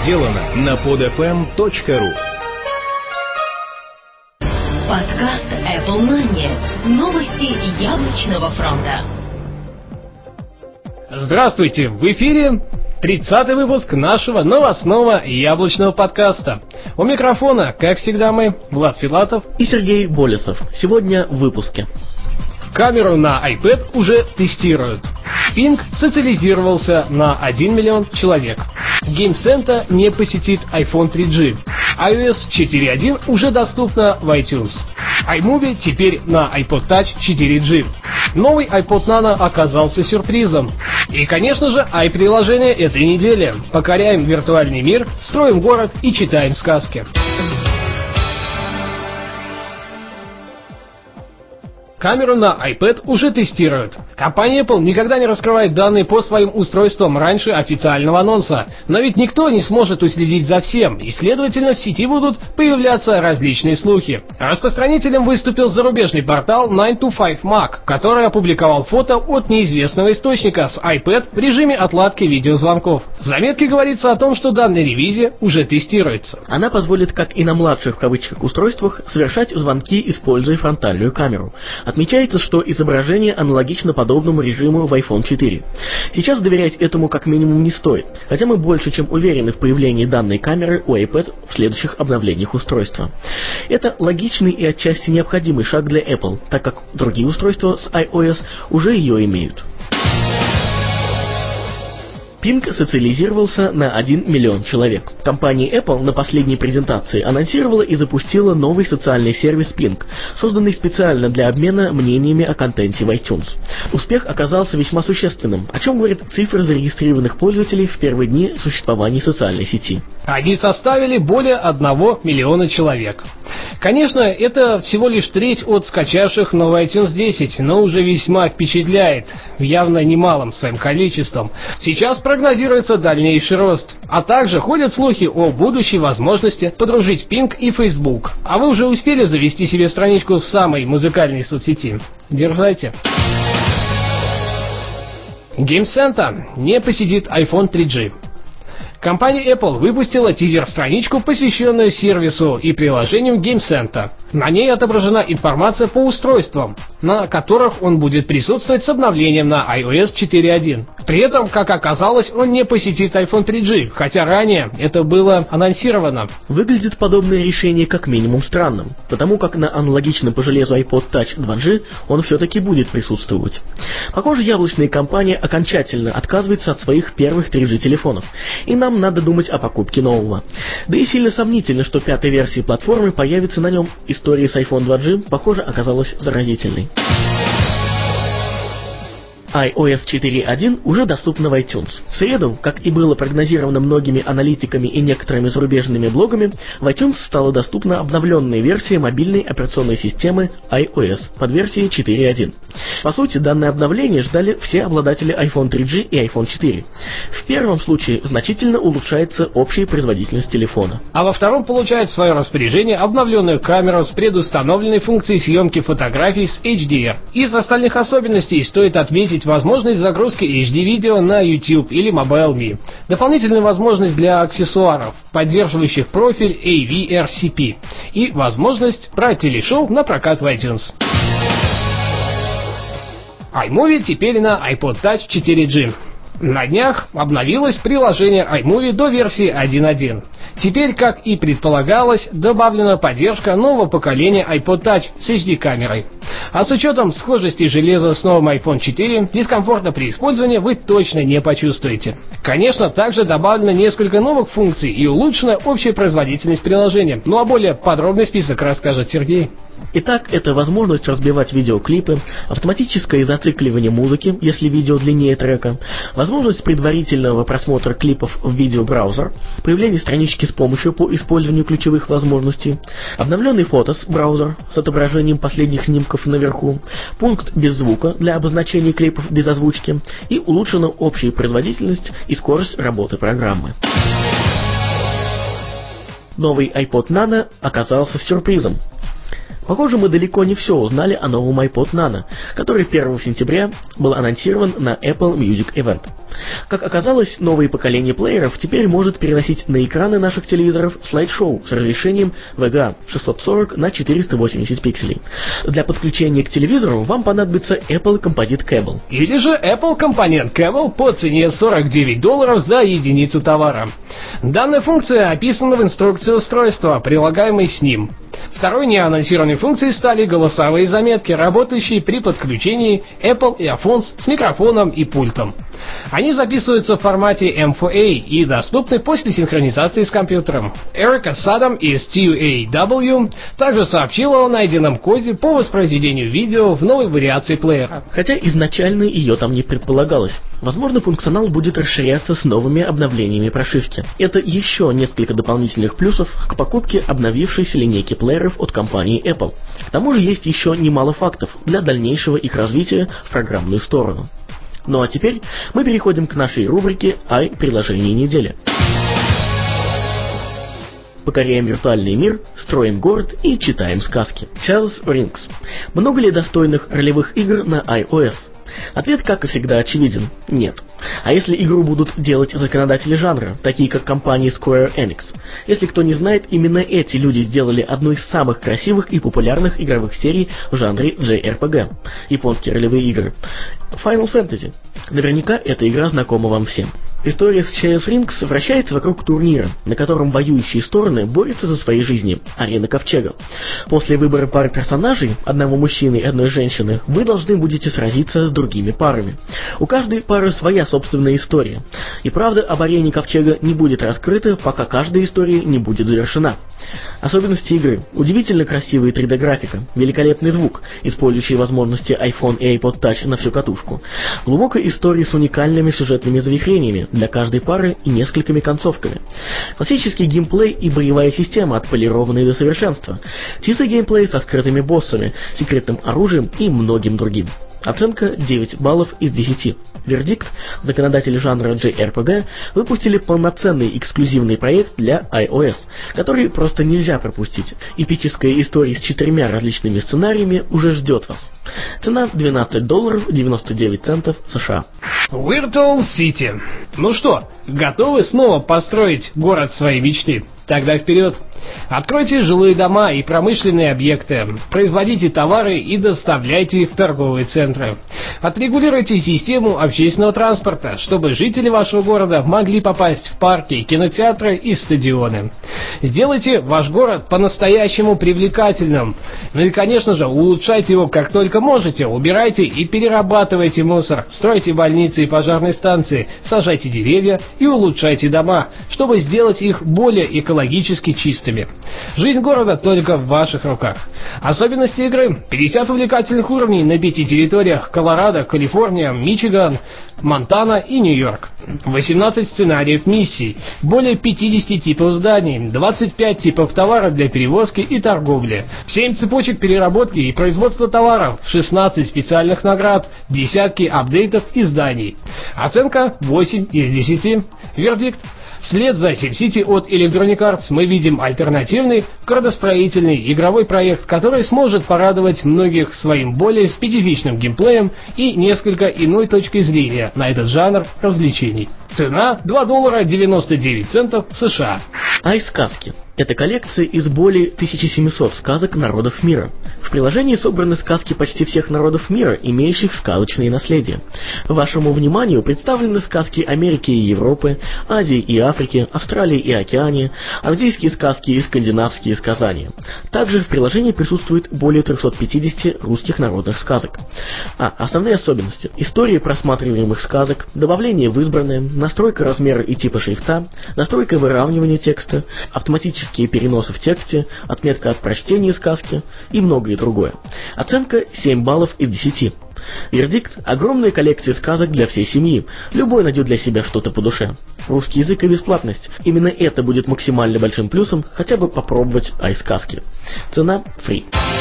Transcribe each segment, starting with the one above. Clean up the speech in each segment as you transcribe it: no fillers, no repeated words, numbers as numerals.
сделано на podfm.ru. Подкаст Apple Money. Новости яблочного фронта. Здравствуйте! В эфире 30-й выпуск нашего новостного яблочного подкаста. У микрофона, как всегда, мы, Влад Филатов и Сергей Болесов. Сегодня в выпуске. Камеру на iPad уже тестируют. Ping социализировался на 1 миллион человек. Game Center не посетит iPhone 3G. iOS 4.1 уже доступна в iTunes. iMovie теперь на iPod Touch 4G. Новый iPod Nano оказался сюрпризом. И, конечно же, i-приложение этой недели. Покоряем виртуальный мир, строим город и читаем сказки. Камеру на iPad уже тестируют. Компания Apple никогда не раскрывает данные по своим устройствам раньше официального анонса. Но ведь никто не сможет уследить за всем, и, следовательно, в сети будут появляться различные слухи. Распространителем выступил зарубежный портал 9to5Mac, который опубликовал фото от неизвестного источника с iPad в режиме отладки видеозвонков. В заметке говорится о том, что данная ревизия уже тестируется. Она позволит, как и на младших в кавычках устройствах, совершать звонки, используя фронтальную камеру. Отмечается, что изображение аналогично подобному режиму в iPhone 4. Сейчас доверять этому как минимум не стоит, хотя мы больше чем уверены в появлении данной камеры у iPad в следующих обновлениях устройства. Это логичный и отчасти необходимый шаг для Apple, так как другие устройства с iOS уже ее имеют. Ping социализировался на 1 миллион человек. Компания Apple на последней презентации анонсировала и запустила новый социальный сервис Ping, созданный специально для обмена мнениями о контенте в iTunes. Успех оказался весьма существенным, о чем говорят цифры зарегистрированных пользователей в первые дни существования социальной сети. Они составили более 1 миллиона человек. Конечно, это всего лишь треть от скачавших новый iTunes 10, но уже весьма впечатляет, явно немалым своим количеством. Сейчас прогнозируется дальнейший рост, а также ходят слухи о будущей возможности подружить Ping и Facebook. А вы уже успели завести себе страничку в самой музыкальной соцсети? Дерзайте. Game Center не посетит iPhone 3G. Компания Apple выпустила тизер-страничку, посвященную сервису и приложению Game Center. На ней отображена информация по устройствам, на которых он будет присутствовать с обновлением на iOS 4.1. При этом, как оказалось, он не посетит iPhone 3G, хотя ранее это было анонсировано. Выглядит подобное решение как минимум странным, потому как на аналогичном по железу iPod Touch 2G он все-таки будет присутствовать. Похоже, яблочная компания окончательно отказывается от своих первых 3G телефонов, и нам надо думать о покупке нового. Да и сильно сомнительно, что пятой версии платформы появится на нем. История с iPhone 2G, похоже, оказалась заразительной. iOS 4.1 уже доступна в iTunes. В среду, как и было прогнозировано многими аналитиками и некоторыми зарубежными блогами, в iTunes стала доступна обновленная версия мобильной операционной системы iOS под версией 4.1. По сути, данное обновление ждали все обладатели iPhone 3G и iPhone 4. В первом случае значительно улучшается общая производительность телефона. А во втором получает в свое распоряжение обновленную камеру с предустановленной функцией съемки фотографий с HDR. Из остальных особенностей стоит отметить возможность загрузки HD-видео на YouTube или Mobile.me, дополнительная возможность для аксессуаров, поддерживающих профиль AVRCP, и возможность брать телешоу на прокат в iTunes. iMovie теперь на iPod Touch 4G. На днях обновилось приложение iMovie до версии 1.1. Теперь, как и предполагалось, добавлена поддержка нового поколения iPod Touch с HD-камерой. А с учетом схожести железа с новым iPhone 4, дискомфорта при использовании вы точно не почувствуете. Конечно, также добавлено несколько новых функций и улучшена общая производительность приложения. Ну а более подробный список расскажет Сергей. Итак, это возможность разбивать видеоклипы, автоматическое зацикливание музыки, если видео длиннее трека, возможность предварительного просмотра клипов в видеобраузер, появление странички с помощью по использованию ключевых возможностей, обновленный фотос-браузер с отображением последних снимков наверху, пункт без звука для обозначения клипов без озвучки и улучшена общая производительность и скорость работы программы. Новый iPod Nano оказался сюрпризом. Похоже, мы далеко не все узнали о новом iPod Nano, который 1 сентября был анонсирован на Apple Music Event. Как оказалось, новое поколение плееров теперь может переносить на экраны наших телевизоров слайд-шоу с разрешением VGA 640 на 480 пикселей. Для подключения к телевизору вам понадобится Apple Composite Cable. Или же Apple Component Cable по цене $49 за единицу товара. Данная функция описана в инструкции устройства, прилагаемой с ним. Второй неанонсированной функцией стали голосовые заметки, работающие при подключении Apple Earphones с микрофоном и пультом. Они записываются в формате M4A и доступны после синхронизации с компьютером. Эрика Садам из TUAW также сообщила о найденном коде по воспроизведению видео в новой вариации плеера. Хотя изначально ее там не предполагалось. Возможно, функционал будет расширяться с новыми обновлениями прошивки. Это еще несколько дополнительных плюсов к покупке обновившейся линейки плееров от компании Apple. К тому же есть еще немало фактов для дальнейшего их развития в программную сторону. Ну а теперь мы переходим к нашей рубрике «Ай-приложение недели». Покоряем виртуальный мир, строим город и читаем сказки. Charles Rings. Много ли достойных ролевых игр на iOS? Ответ, как и всегда, очевиден – нет. А если игру будут делать законодатели жанра, такие как компания Square Enix? Если кто не знает, именно эти люди сделали одну из самых красивых и популярных игровых серий в жанре JRPG – японские ролевые игры – Final Fantasy. Наверняка эта игра знакома вам всем. История с Chaos Rings вращается вокруг турнира, на котором воюющие стороны борются за свои жизни – арена Ковчега. После выбора пары персонажей, одного мужчины и одной женщины, вы должны будете сразиться с другими парами. У каждой пары своя собственная история. И правда об арене Ковчега не будет раскрыта, пока каждая история не будет завершена. Особенности игры – удивительно красивая 3D-графика, великолепный звук, использующий возможности iPhone и iPod Touch на всю катушку, глубокая история с уникальными сюжетными завихрениями для каждой пары и несколькими концовками, классический геймплей и боевая система, отполированные до совершенства, чистый геймплей со скрытыми боссами, секретным оружием и многим другим. Оценка 9 баллов из 10. Вердикт: законодатели жанра JRPG выпустили полноценный эксклюзивный проект для iOS, который просто нельзя пропустить. Эпическая история с 4 различными сценариями уже ждет вас. Цена $12.99 США. Virtual City. Ну что, готовы снова построить город своей мечты? Тогда вперед! Откройте жилые дома и промышленные объекты, производите товары и доставляйте их в торговые центры. Отрегулируйте систему общественного транспорта, чтобы жители вашего города могли попасть в парки, кинотеатры и стадионы. Сделайте ваш город по-настоящему привлекательным. Ну и, конечно же, улучшайте его как только можете. Убирайте и перерабатывайте мусор, стройте больницы и пожарные станции, сажайте деревья и улучшайте дома, чтобы сделать их более экологически чистыми. Жизнь города только в ваших руках. Особенности игры: 50 увлекательных уровней на 5 территориях: Колорадо, Калифорния, Мичиган, Монтана и Нью-Йорк. 18 сценариев миссий, более 50 типов зданий, 25 типов товара для перевозки и торговли, 7 цепочек переработки и производства товаров, 16 специальных наград, десятки апдейтов и изданий. Оценка 8 из 10. Вердикт: вслед за SimCity от Electronic Arts мы видим альтернативный, градостроительный игровой проект, который сможет порадовать многих своим более специфичным геймплеем и несколько иной точкой зрения на этот жанр развлечений. Цена $2.99 США. iSказки. Это коллекция из более 1700 сказок народов мира. В приложении собраны сказки почти всех народов мира, имеющих сказочные наследия. Вашему вниманию представлены сказки Америки и Европы, Азии и Африки, Австралии и Океании, английские сказки и скандинавские сказания. Также в приложении присутствует более 350 русских народных сказок. Основные особенности: истории просматриваемых сказок, добавление в избранное, настройка размера и типа шрифта, настройка выравнивания текста, автоматические переносы в тексте, отметка от прочтения сказки и многое другое. Оценка 7 баллов из 10. Вердикт: огромная коллекция сказок для всей семьи. Любой найдет для себя что-то по душе. Русский язык и бесплатность. Именно это будет максимально большим плюсом хотя бы попробовать iSказки. Цена free.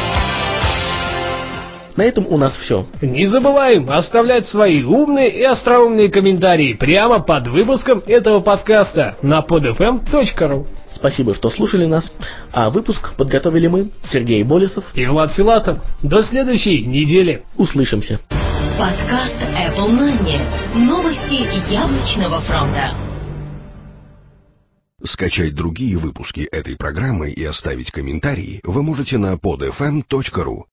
На этом у нас все. Не забываем оставлять свои умные и остроумные комментарии прямо под выпуском этого подкаста на podfm.ru. Спасибо, что слушали нас. А выпуск подготовили мы, Сергей Болесов и Влад Филатов. До следующей недели. Услышимся. Подкаст Apple Money. Новости яблочного фронта. Скачать другие выпуски этой программы и оставить комментарии вы можете на podfm.ru.